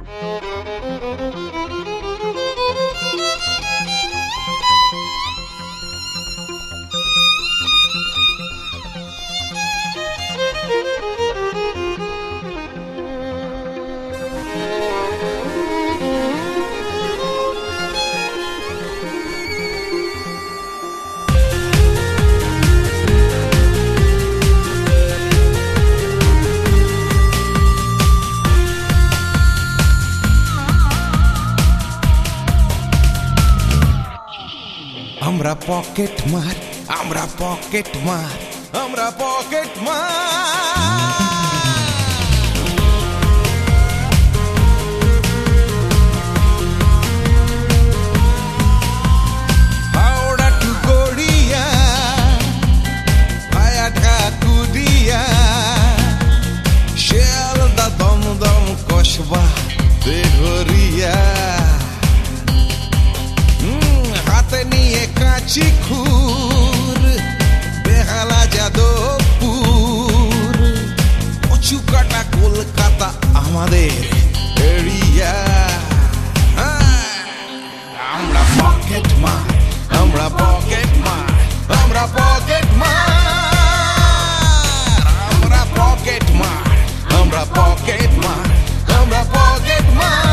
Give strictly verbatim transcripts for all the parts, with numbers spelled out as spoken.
আমরা পকেট মার, আমরা পকেট মার, আমরা পকেট মার। হাওড়া টু গড়িয়া, হায়াটা কুদিয়া, শিয়ালদা দমদম কসবা বেঘরিয়া, হাতে নিয়ে কাঁচি খুর বেহালা যাদবপুর, কচু কাটা কলকাতা আমাদের এরিয়া। আমরা পকেট মার, আমরা পকেট মার, আমরা পকেট মার, আমরা পকেট মার, আমরা পকেট মার, আমরা পকেট মার।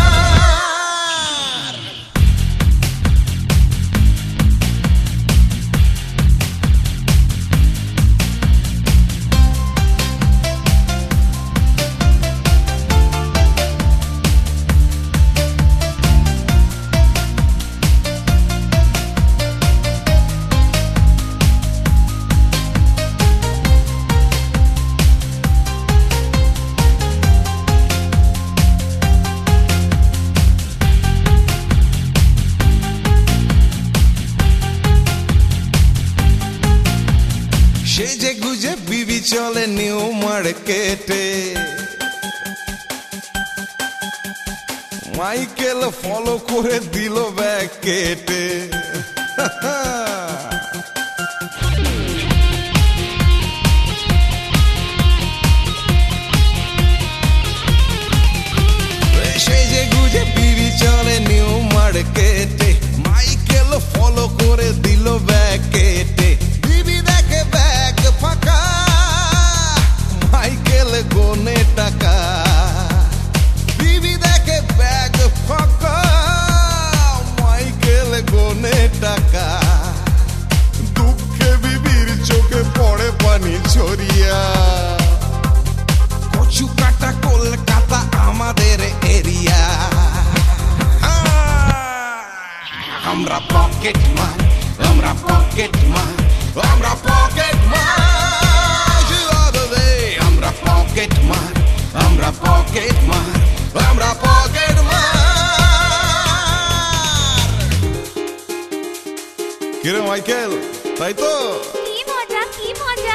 সেজে গুজে বিবি চলে নিউ মার্কেটে, মাইকেল ফলো করে দিল ব্যাগ কেটে। সেজে গুজে বিবি চলে নিউ মার্কেটে, মাইকেল ফলো করে দিল ব্যাগ কেটে। মাইকেল গোনে টাকা, বিবি দেখে ব্যাগ ফাঁকা, মাইকেল গোনে টাকা। দুঃখে বিবির চোখে পড়ে পানি ছড়িয়া, কচু কাটা কলকাতা আমাদের এরিয়া। আমরা পকেট মার, আমরা পকেট মার, আমরা পকেট মার, আমরা পকেট মার, আমরা পকেট মার, আমরা পকেট মার। কিরে মাইকেল, তাই তো? কি মজা, কি মজা।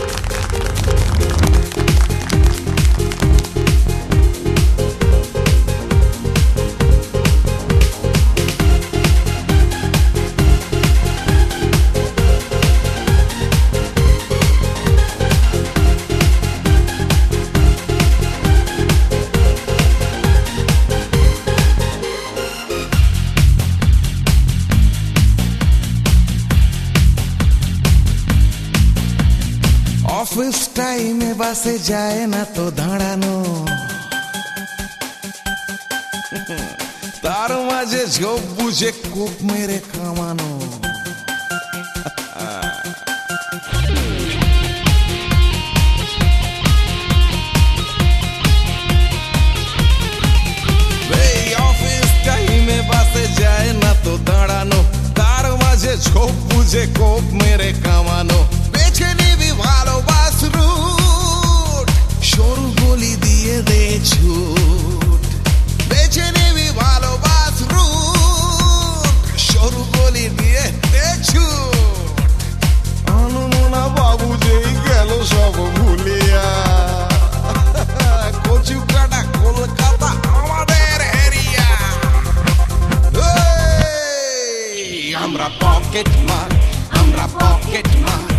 অফিস টাইমে বাসে যায় না তো দাঁড়ানো, তার মাঝে ঝোপ বুঝে কূপ মেরে কামানো। অফিস টাইমে বাসে যায় না তো দাঁড়ানো, তার মাঝে ঝোপ বুঝে কূপ মেরে কামানো। বেছে নিবি ভালোবাস রুট, সরু গলি দিয়ে দে ছুট। বেছে নিবি ভালোবাস রুট, সরু গলি দিয়ে দে ছুট। আনমনা বাবু যেই গেল সব ভুলিয়া, কচু কাটা কলকাতা আমাদের এরিয়া। আমরা পকেট মার, আমরা পকেট মার,